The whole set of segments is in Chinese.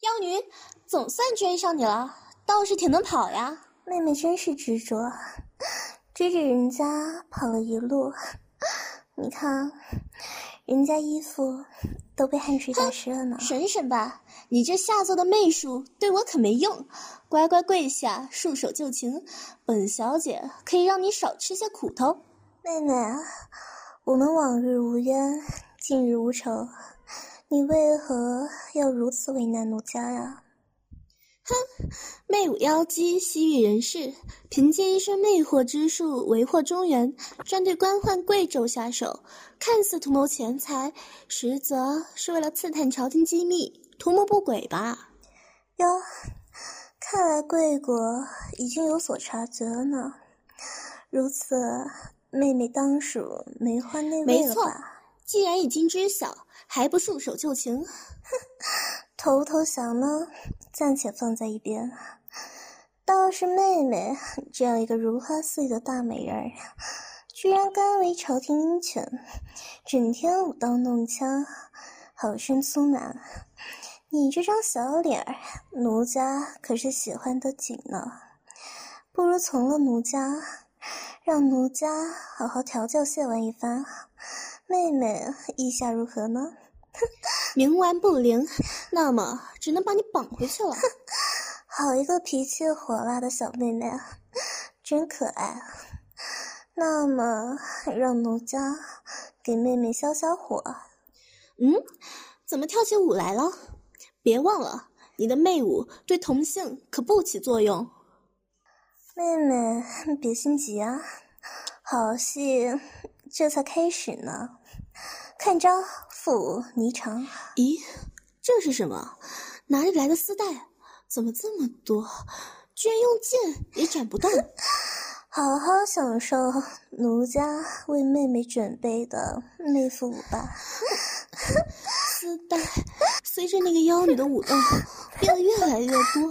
妖女，总算追上你了，倒是挺能跑呀。 妹妹真是执着，追着人家跑了一路，你看，人家衣服都被汗水打湿了呢。 省省吧，你这下作的媚术对我可没用，乖乖跪下，束手就擒，本小姐可以让你少吃些苦头。 妹妹，我们往日无冤，近日无仇，你为何要如此为难奴家呀？ 哼，媚舞妖姬，西域人士，凭借一身魅惑之术为祸中原，专对官宦贵胄下手，看似图谋钱财，实则是为了刺探朝廷机密，图谋不轨吧？ 哟，看来贵国已经有所察觉了呢。如此，妹妹当属梅花内卫了吧？ 没错，既然已经知晓，还不束手就擒？ 投不投降呢？暂且放在一边。倒是妹妹这样一个如花似玉的大美人，居然甘为朝廷鹰犬，整天舞刀弄枪，好生粗男。你这张小脸儿，奴家可是喜欢得紧呢。不如从了奴家，让奴家好好调教谢完一番。妹妹意下如何呢？ 冥顽不灵，那么只能把你绑回去了。 好一个脾气火辣的小妹妹，真可爱。那么让奴家给妹妹消消火。 怎么跳起舞来了？别忘了，你的媚舞对同性可不起作用。 妹妹别心急啊，好戏这才开始呢。看招，腹舞霓裳。 咦，这是什么？哪里来的丝带？怎么这么多？居然用剑也斩不断。 好好享受奴家为妹妹准备的媚妇舞吧。 丝带随着那个妖女的舞动变得越来越多，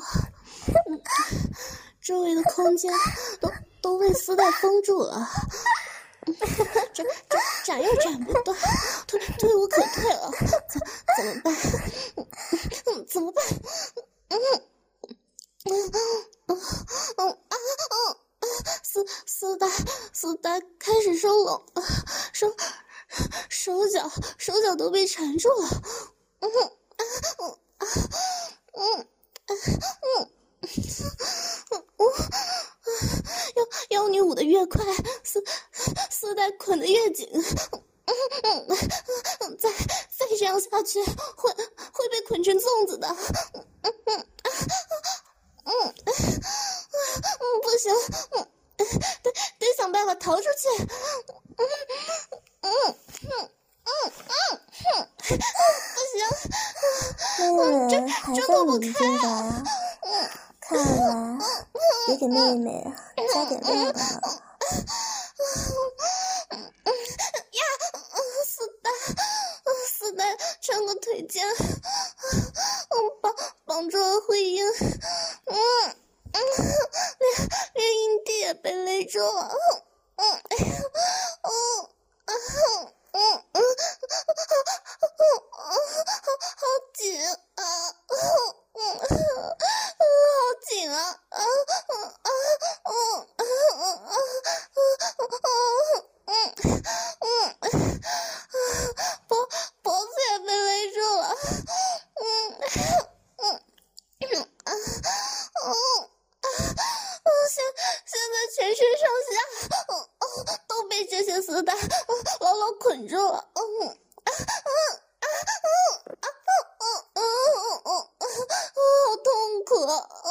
周围的空间都被丝带封住了。斩又斩不断，退无可退了，怎么办？怎么办？丝带开始收拢，手脚都被缠住了。妖女舞得越快，丝带捆得越紧。再这样下去，会被捆成粽子的。不行，得想办法逃出去。不行， 妹妹还在努力挣扎啊，看来得给妹妹加点料了呢。 丝带穿过腿间，绑住了会阴，连阴蒂也被勒住了。好紧啊！好紧啊！脖子也被勒住了。现在全身上下都被这些丝带牢牢捆住了。好痛苦。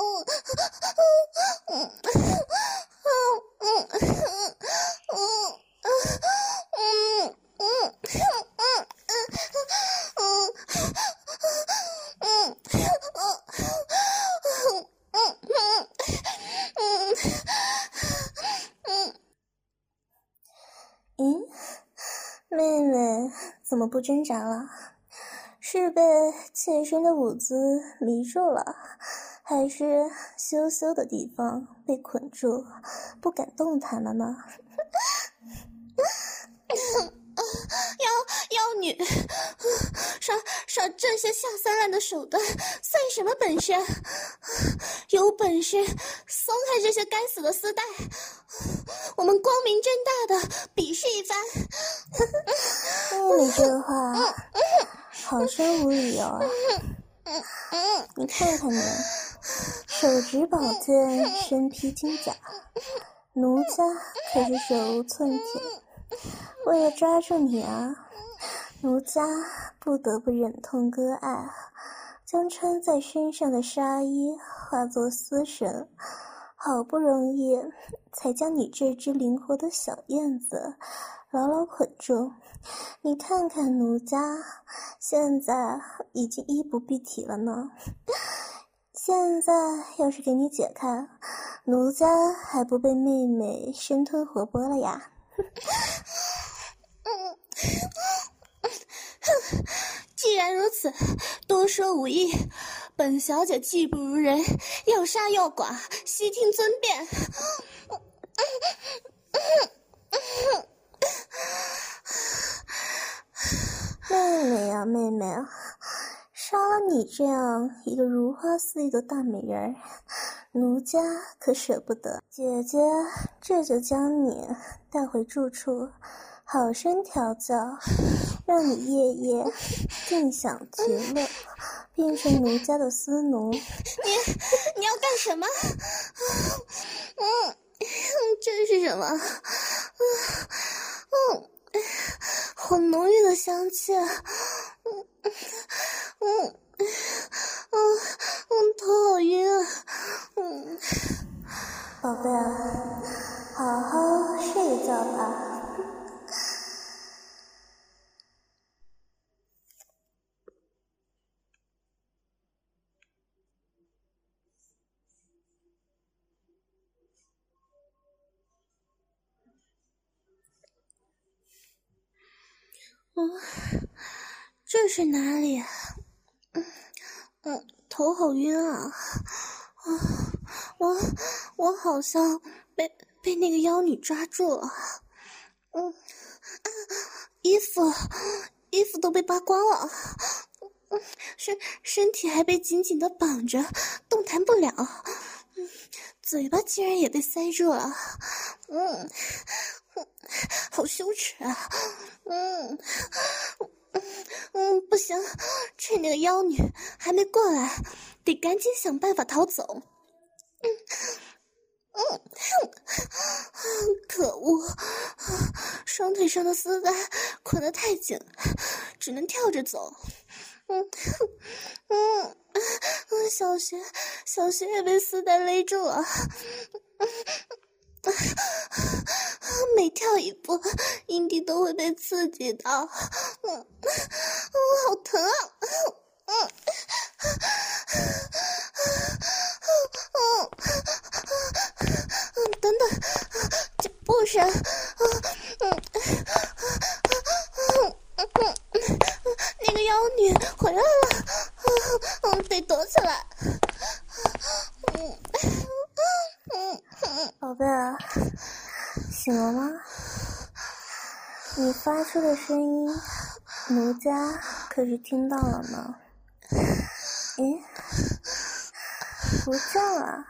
妹妹怎么不挣扎了？是被妾身的舞姿迷住了，还是羞羞的地方被捆住，不敢动弹了呢？ 妖女，耍这些下三滥的手段，算什么本事？有本事松开这些该死的丝带，我们光明正大的比试一番。 你这话好生无理由啊！你看看你，手执宝剑，身披金甲，奴家可是手无寸铁。为了抓住你啊，奴家不得不忍痛割爱，将穿在身上的纱衣化作丝绳，好不容易才将你这只灵活的小燕子牢牢捆住。你看看奴家现在已经衣不蔽体了呢，现在要是给你解开，奴家还不被妹妹生吞活剥了呀。 既然如此，多说无益。本小姐技不如人，要杀要剐，悉听尊便。 妹妹呀，妹妹啊，杀了你这样一个如花似玉的大美人，奴家可舍不得。姐姐这就将你带回住处，好生调教，让你夜夜尽享其乐，变成奴家的私奴。 你要干什么？这是什么？好浓郁的香气。头好晕啊。 宝贝儿，好好睡一觉吧。 这是哪里啊？头好晕啊！我好像被那个妖女抓住了。衣服都被扒光了，身体还被紧紧的绑着，动弹不了。嘴巴竟然也被塞住了。好羞耻啊！不行，趁那个妖女还没过来，得赶紧想办法逃走。可恶，双腿上的丝带捆得太紧，只能跳着走。小穴也被丝带勒住了。每跳一步，阴蒂都会被刺激到。好疼啊！等等，脚步声。那个妖女回来了。得躲起来。 宝贝儿，醒了吗？你发出的声音，奴家可是听到了呢。咦，不叫啊！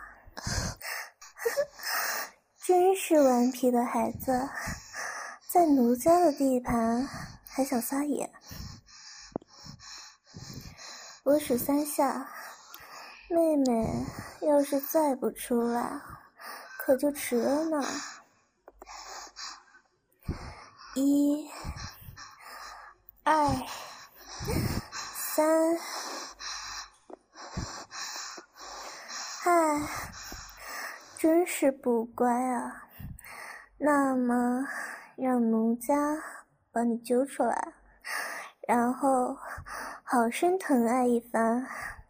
真是顽皮的孩子，在奴家的地盘还想撒野。我数3下，妹妹要是再不出来，可就迟了呢。1、2、3，嗨，真是不乖啊。那么让奴家把你揪出来，然后好生疼爱一番。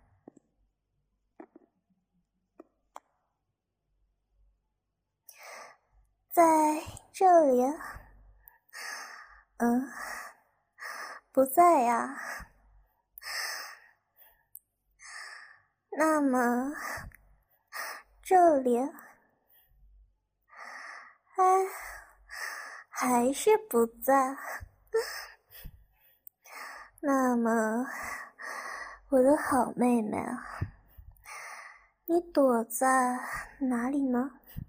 在这里？不在呀。那么这里？还是不在。 那么，我的好妹妹啊，你躲在哪里呢？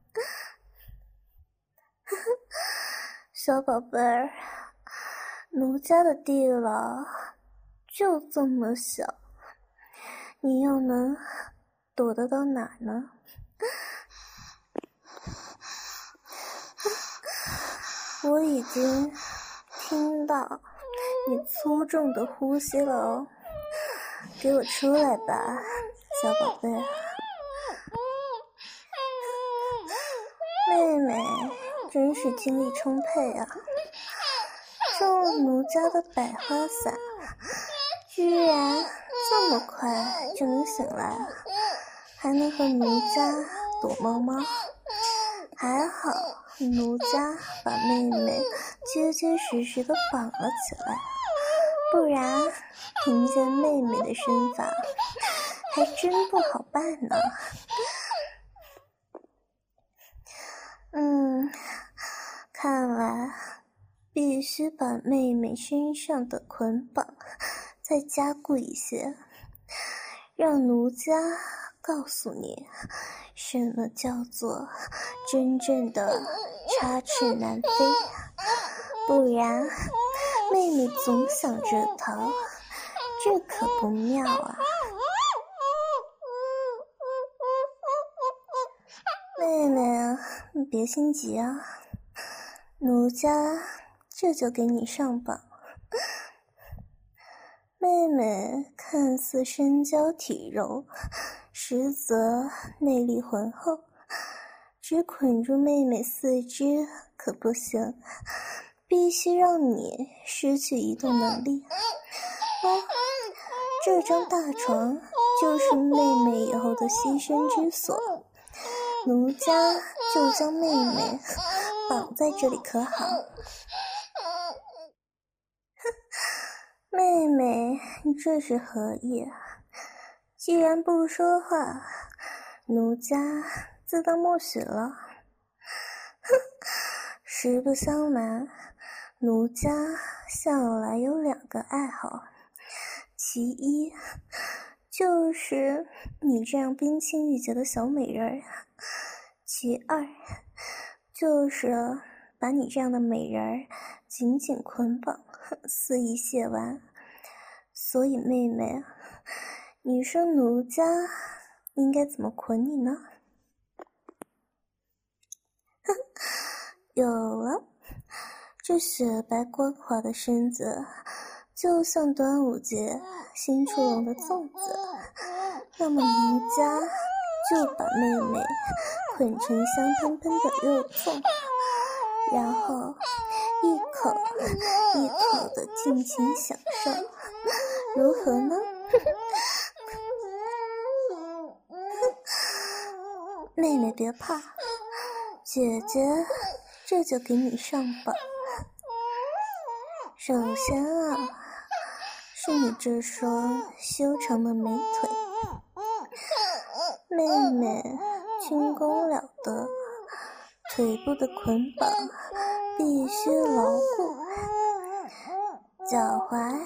小宝贝儿，奴家的地牢就这么小，你又能躲得到哪儿呢？我已经听到你粗重的呼吸了哦，给我出来吧，小宝贝。妹妹真是精力充沛啊，中奴家的百花伞，居然这么快就能醒来，还能和奴家躲猫猫。还好奴家把妹妹结结实实的绑了起来，不然凭借妹妹的身法还真不好办呢。看来必须把妹妹身上的捆绑再加固一些，让奴家告诉你什么叫做真正的插翅难飞，不然妹妹总想着逃，这可不妙啊。妹妹你别心急啊，奴家这就给你上绑。妹妹看似身娇体柔，实则内力浑厚，只捆住妹妹四肢可不行，必须让你失去移动能力。这张大床就是妹妹以后的栖身之所，奴家就将妹妹绑在这里可好？妹妹，你这是何意？既然不说话，奴家自当默许了。实不相瞒，奴家向来有2个爱好，其一就是你这样冰清玉洁的小美人儿，其二就是把你这样的美人儿紧紧捆绑，肆意亵玩。所以妹妹，你说奴家应该怎么捆你呢？有了，这雪白光滑的身子就像端午节新出笼的粽子，那么奴家就把妹妹捆成香喷喷的肉粽，然后一口一口的尽情享受，如何呢？妹妹别怕，姐姐这就给你上绑。首先啊，是你这双修长的美腿，妹妹轻功了得，腿部的捆绑必须牢固，脚踝、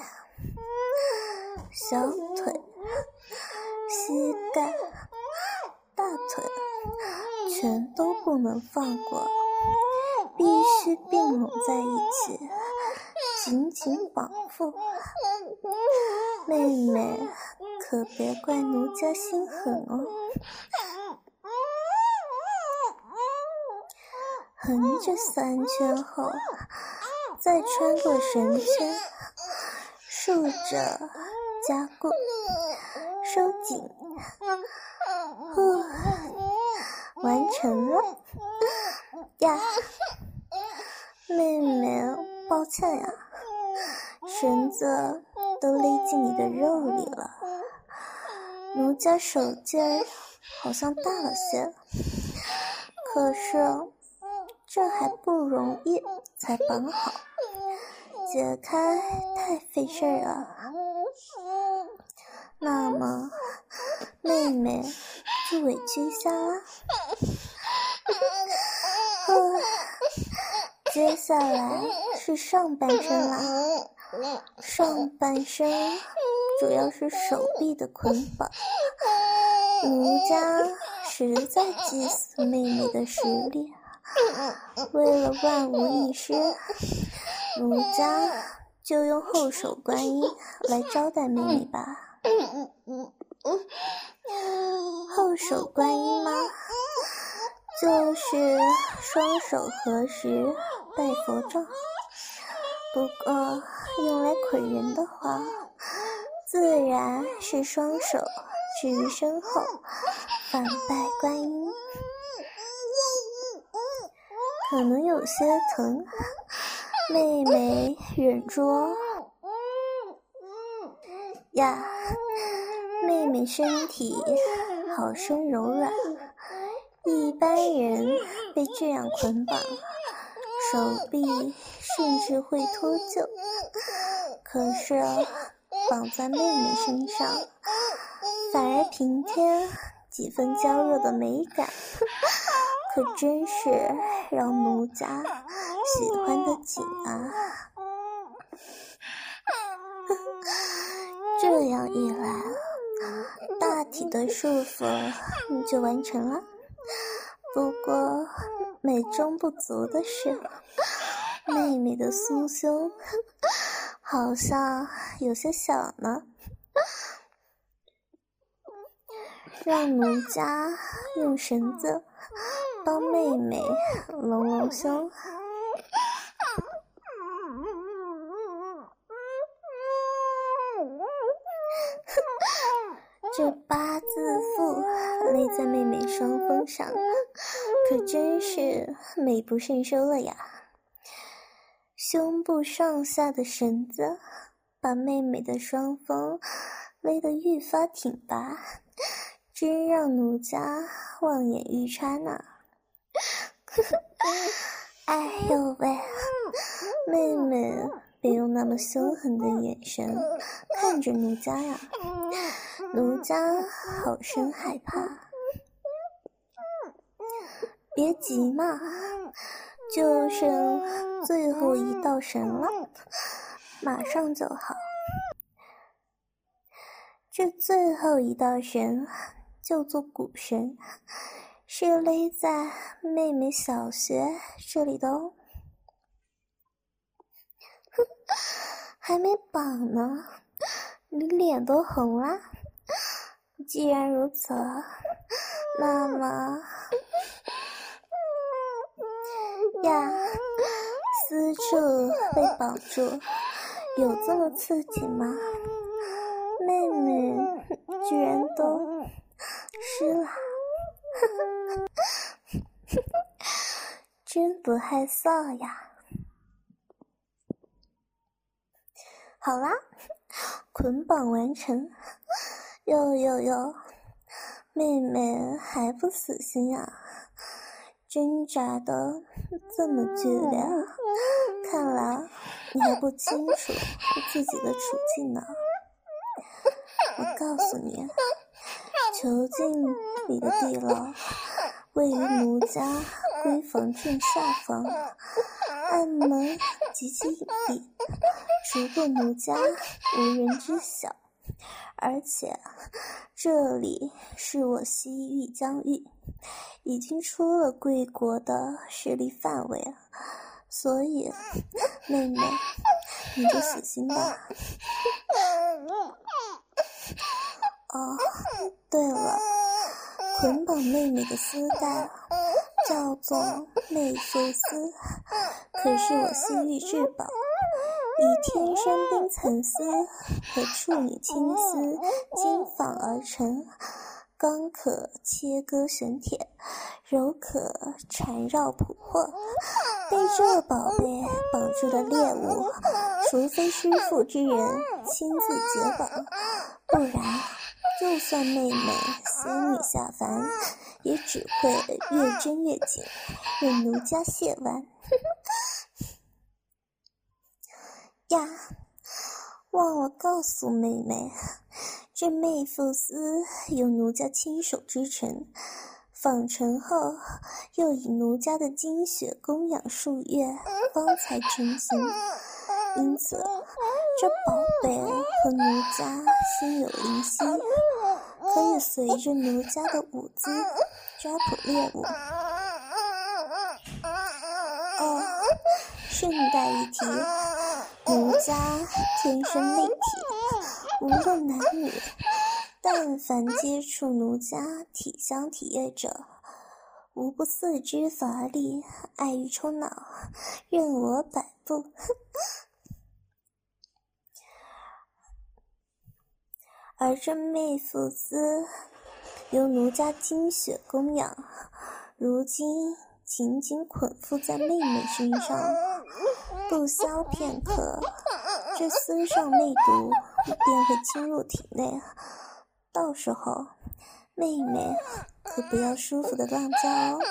小腿、膝盖、大腿全都不能放过，必须并拢在一起，紧紧绑缚。妹妹可别怪奴家心狠哦。横着3圈后，再穿过绳圈，竖着加固，收紧，完成了呀！妹妹，抱歉呀，绳子都勒进你的肉里了，奴家手劲儿好像大了些，可是这还不容易才绑好，解开太费事儿了。那么妹妹就委屈一下啦。接下来是上半身啦， 上半身主要是手臂的捆绑。奴家实在祭祀妹妹的实力，为了万无一失，奴家就用后手观音来招待妹妹吧。后手观音吗？就是双手合十拜佛状，不过用来捆人的话，自然是双手置于身后反拜观音。可能有些疼，妹妹忍住哦。呀，妹妹身体好生柔软，一般人被这样捆绑，手臂甚至会脱臼。可是绑在妹妹身上，反而平添几分娇弱的美感，可真是让奴家喜欢的紧啊！这样一来，大体的束缚就完成了。不过美中不足的是，妹妹的酥胸好像有些小呢，让奴家用绳子帮妹妹隆隆胸。这八字腹勒在妹妹双峰上，可真是美不胜收了呀。胸部上下的绳子把妹妹的双峰勒得愈发挺拔，真让奴家望眼欲穿呢。哎呦喂，妹妹别用那么凶狠的眼神看着奴家呀，奴家好生害怕。别急嘛，就剩最后一道绳了，马上就好。这最后一道绳叫做骨绳，是勒在妹妹小穴这里的哦。还没绑呢，你脸都红了。既然如此，那么呀，私处被绑住，有这么刺激吗？妹妹居然都湿了，真不害臊呀！好啦，捆绑完成。哟，妹妹还不死心啊，挣扎的这么剧烈，看来你还不清楚自己的处境呢。我告诉你，囚禁里的地牢位于奴家闺房正下方，暗门极其隐蔽，除过奴家无人知晓。而且这里是我西域疆域，已经出了贵国的势力范围了，所以妹妹你就死心吧。哦，对了，捆绑妹妹的丝带叫做妹妇丝，可是我西域至宝，以天山冰蚕丝和处女青丝精纺而成，刚可切割玄铁，柔可缠绕捕获。被这宝贝绑住的猎物，除非师父之人亲自解绑，不然就算妹妹仙女下凡，也只会越针越紧，任奴家亵玩。呀，忘了告诉妹妹，这妹妇丝由奴家亲手织成，纺成后又以奴家的精血供养数月，方才成型。 因此这宝贝和奴家心有灵犀，可以随着奴家的舞姿抓捕猎物。哦，顺带一提，奴家天生媚体，无论男女，但凡接触奴家体香体液者，无不四肢乏力，爱欲冲脑，任我摆布。而这媚妇姿由奴家精血供养，如今紧紧捆缚在妹妹身上，不消片刻，这丝上媚毒便会侵入体内，到时候妹妹可不要舒服的乱叫哦。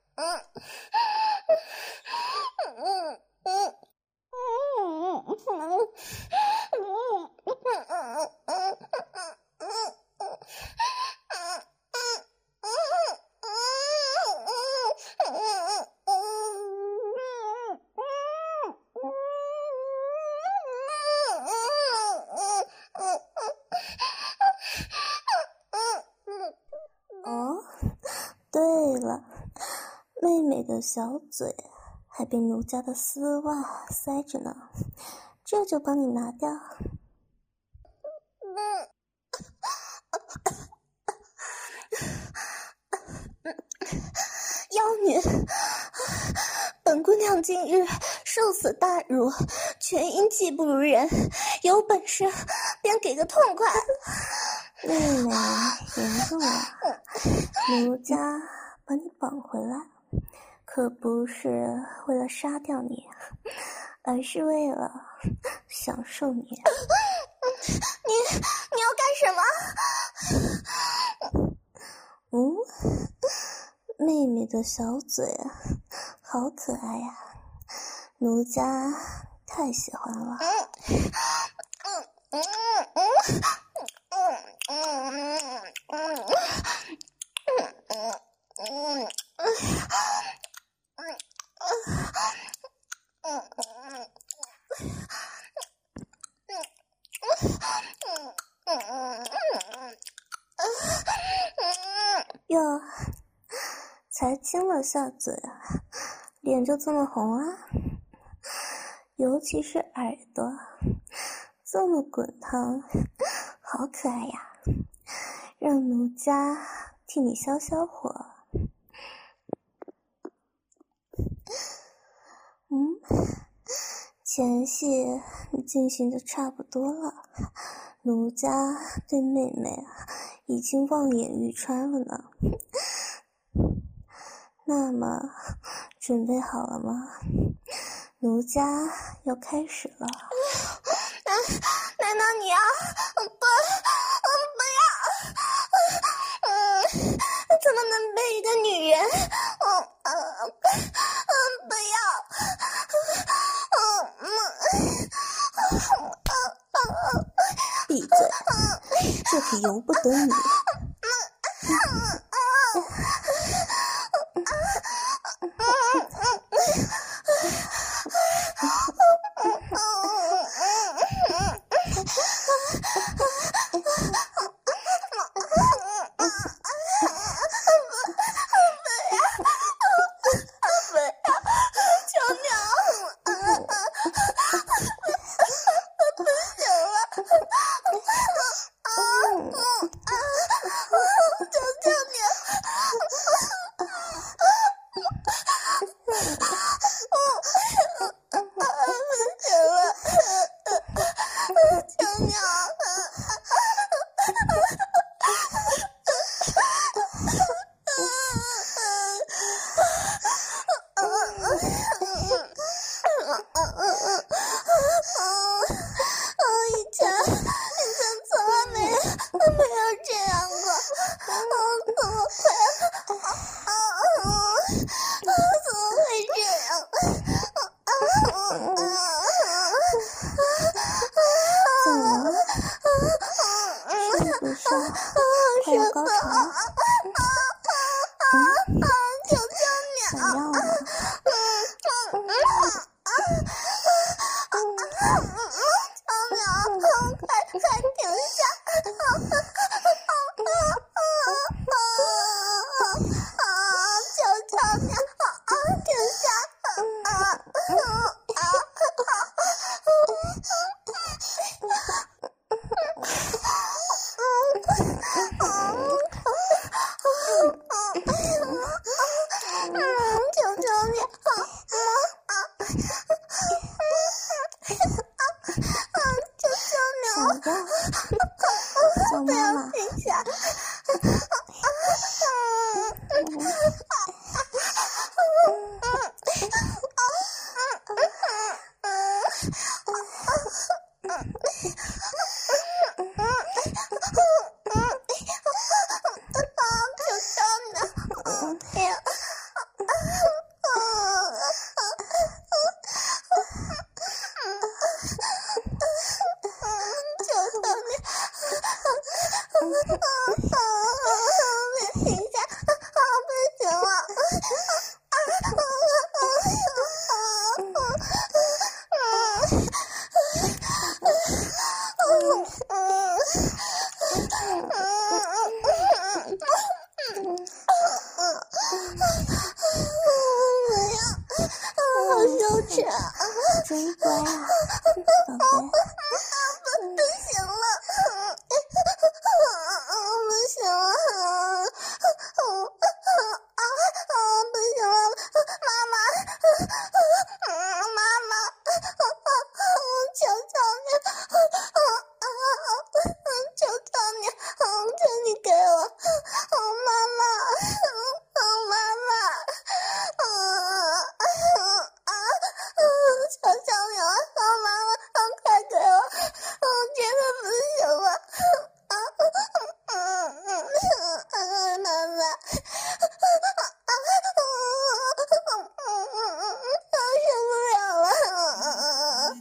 哦，对了，妹妹的小嘴还被奴家的丝袜塞着呢，这就帮你拿掉。 妖女，本姑娘今日受此大辱，全因技不如人，有本事便给个痛快。 妹妹严重了，奴家把你绑回来，可不是为了杀掉你，而是为了享受你。 你要干什么？ 妹妹的小嘴好可爱呀，奴家太喜欢了。哟，才亲了下嘴，脸就这么红啊？尤其是耳朵，这么滚烫，好可爱呀！让奴家替你消消火。前戏进行的差不多了，奴家对妹妹已经望眼欲穿了呢。那么准备好了吗？奴家要开始了。 难道你要不要？怎么能被一个女人？不要！ 闭嘴，这可由不得你。 求求你，求求你，叫妈妈，停下！真乖啊，宝贝。不行了，不行了，不行了，妈妈，求求你，求你给我，妈妈。求求你了，妈妈，快给我！真的不行了，妈妈，受不了了，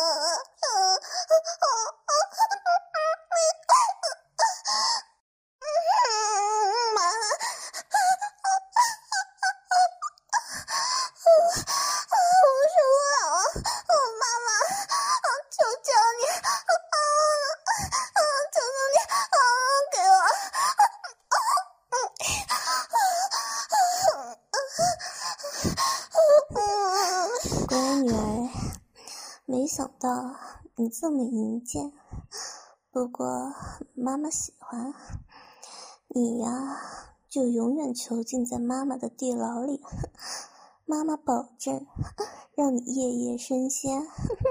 乖女儿，没想到你这么淫贱，不过妈妈喜欢你呀，就永远囚禁在妈妈的地牢里，妈妈保证让你夜夜升仙。